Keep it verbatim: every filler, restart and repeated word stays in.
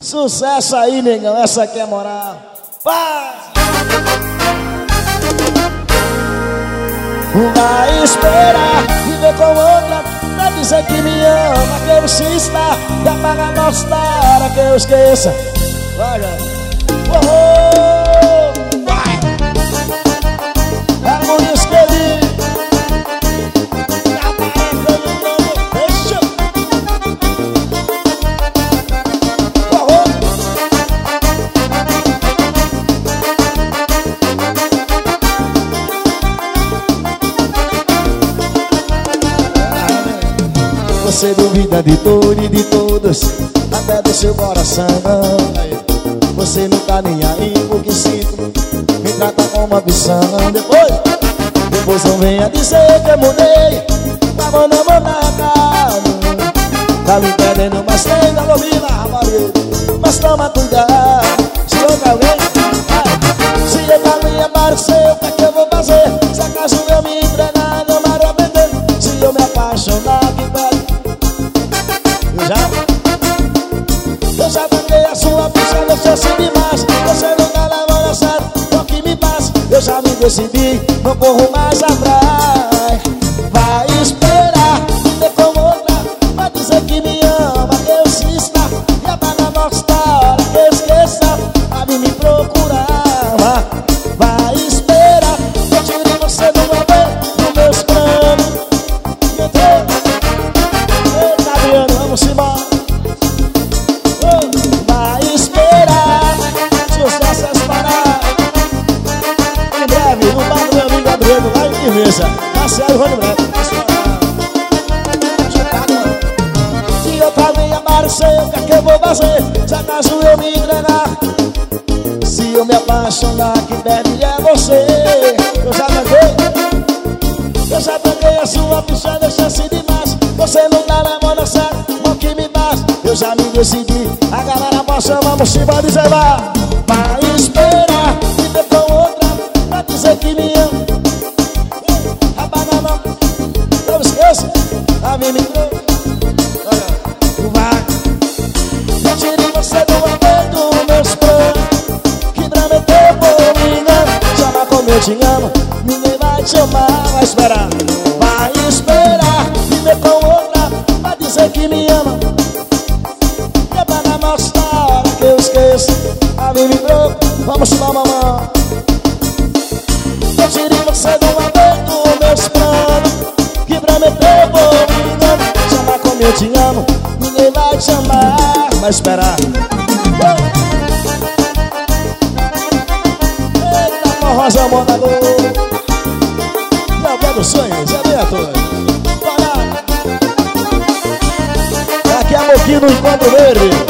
Sucesso aí, negão, essa aqui é moral. Paz! Vai esperar viver com outra pra dizer que me ama, que eu insista e apaga a mostrar que eu esqueça. Vai, vai. Oh, vai! É por isso que ele você duvida de tudo e de todos, até do seu coração. Você não tá nem aí porque sinto, me trata como ambição. Depois, depois não venha dizer que eu mudei, tá bom, não vou na cara. Tá me entendendo, mas tem da bobina, rapaz. Mas toma cuidado, se outra alguém vai. Se eu pra mim aparecer, o que é que eu vou fazer? Se acaso eu me entregar, não me arrepender. Se eu me apaixonar, que pede. Eu já, eu já banquei a sua ficha, deixa assim demais. Você não tá levando a sério o que me passa. Eu já me decidi, não corro mais atrás. Vai esperar, viver com outra, vai dizer que me ama, que eu insista e apaga a nossa história, que eu esqueça, pra vir me procurar. Vai esperar, eu tirei você de uma vez dos meus planos. Eita, Adriano, vamos embora. Vai esperar, sucesso é parar. Em breve, no bar do meu amigo Adriano, lá em Firmeza. Marcelo, vamos em breve. Se outra vez aparecer, o que é que eu vou fazer? Se acaso eu me entregar, se eu me apaixonar, que deve é você. Eu já banquei, eu já banquei a sua ficha, deixa assim demais. Você não tá levando a sério o que me passa. Eu já me decidi, a galera possa, vamos embora dizer vá. Vai esperar, viver com outra, pra dizer que me ama. Apaga a mão, não esqueça, a mim me deu. Vai, eu tirei você do amor dos meus planos, que prometeu por me enganar. Chama como eu te amo, ninguém vai te amar. Vai esperar, vai esperar, viver com outra, pra dizer que me ama. E apaga a nossa história, que eu esqueço, a mim me deu. Vamos chamar mamãe. Eu tirei você do amor dos meus planos, que prometeu por me enganar. Chama como eu te amo, ninguém vai te amar. Vai esperar. Eita, forrosa montador, meu pé dos sonhos, é Beto. Bora. Daqui a pouquinho no Encontro Verde.